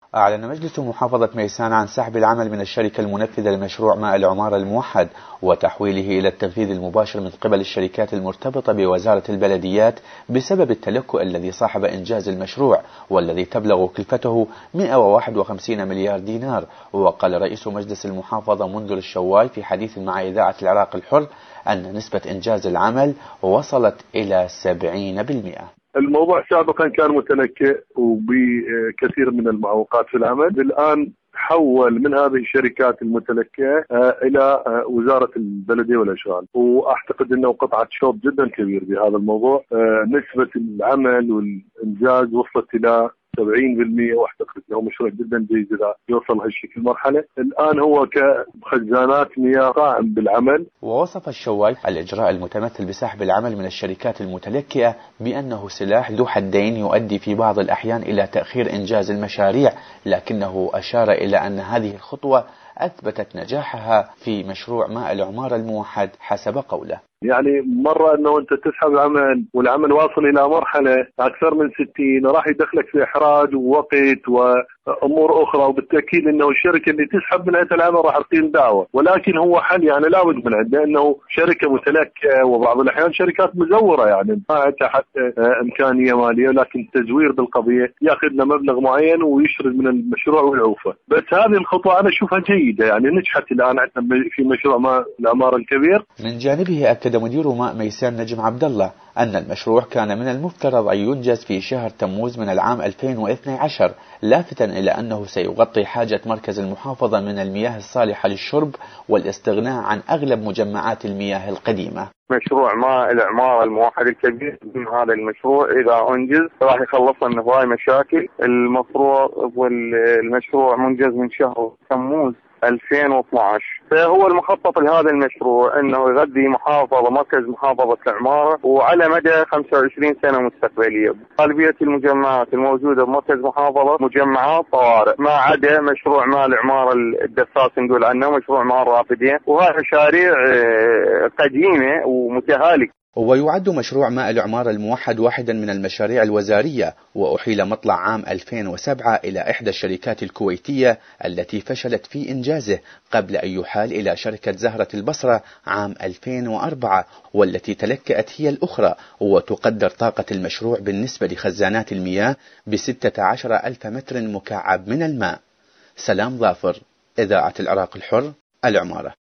أعلن مجلس محافظة ميسان عن سحب العمل من الشركة المنفذة لمشروع ماء العمارة الموحد وتحويله إلى التنفيذ المباشر من قبل الشركات المرتبطة بوزارة البلديات بسبب التلكؤ الذي صاحب إنجاز المشروع والذي تبلغ كلفته 151 مليار دينار. وقال رئيس مجلس المحافظة منذر الشواي في حديث مع إذاعة العراق الحر أن نسبة إنجاز العمل وصلت إلى 70%. الموضوع سابقا كان متلكئ وبكثير من المعوقات في العمل، الآن حول من هذه الشركات المتلكئة إلى وزارة البلدية والأشغال، وأعتقد أنه قطعة شوط جدا كبير بهذا الموضوع. نسبة العمل والإنجاز وصلت إلى 70%، واعتقد انه مشروع جدا جيد اذا يوصل هالشكل مرحله. الان هو كخزانات مياه قائم بالعمل. ووصف الشواي الاجراء المتمثل بسحب العمل من الشركات المتلكئه بانه سلاح ذو حدين يؤدي في بعض الاحيان الى تاخير انجاز المشاريع، لكنه اشار الى ان هذه الخطوه اثبتت نجاحها في مشروع ماء العمارة الموحد حسب قوله. يعني مرة انه انت تسحب العمل والعمل واصل الى مرحلة اكثر من 60 راح يدخلك في احراج ووقت وامور اخرى، وبالتاكيد انه الشركة اللي تسحب منها العمل راح تقيم دعوة، ولكن هو حل يعني لابد من عنده انه شركة متلكئة وبعض الاحيان شركات مزورة يعني ما عندها حتى امكانية مالية، لكن تزوير بالقضية ياخذ له مبلغ معين ويشرد من المشروع ويعوفه. بس هذه الخطوة انا اشوفها جيدة، يعني نجحت الان عندنا في مشروع ماء العمارة الكبير. من جانبه أكد مدير ماء ميسان نجم عبد الله أن المشروع كان من المفترض أن ينجز في شهر تموز من العام 2012، لافتا إلى أنه سيغطي حاجة مركز المحافظة من المياه الصالحة للشرب والاستغناء عن أغلب مجمعات المياه القديمة. مشروع ماء العمارة الموحد الكبير من هذا المشروع إذا أنجز راح يخلصنا من هواي مشاكل. المشروع منجز من شهر تموز 2012، فهو المخطط لهذا المشروع انه يغذي مركز محافظة العمارة وعلى مدى 25 سنة مستقبلية. غالبية المجمعات الموجودة بمركز محافظة مجمعات طوارئ، ما عدا مشروع ماء العمارة الدساس نقول عنه مشروع ماء الرافدين، وهذه مشاريع قديمة ومتهالكة. ويعد مشروع ماء العمارة الموحد واحدا من المشاريع الوزارية، وأحيل مطلع عام 2007 إلى إحدى الشركات الكويتية التي فشلت في إنجازه قبل أن يحال إلى شركة زهرة البصرة عام 2004 والتي تلكأت هي الأخرى. وتقدر طاقة المشروع بالنسبة لخزانات المياه ب16,000 متر مكعب من الماء. سلام ظافر، إذاعة العراق الحر، العمارة.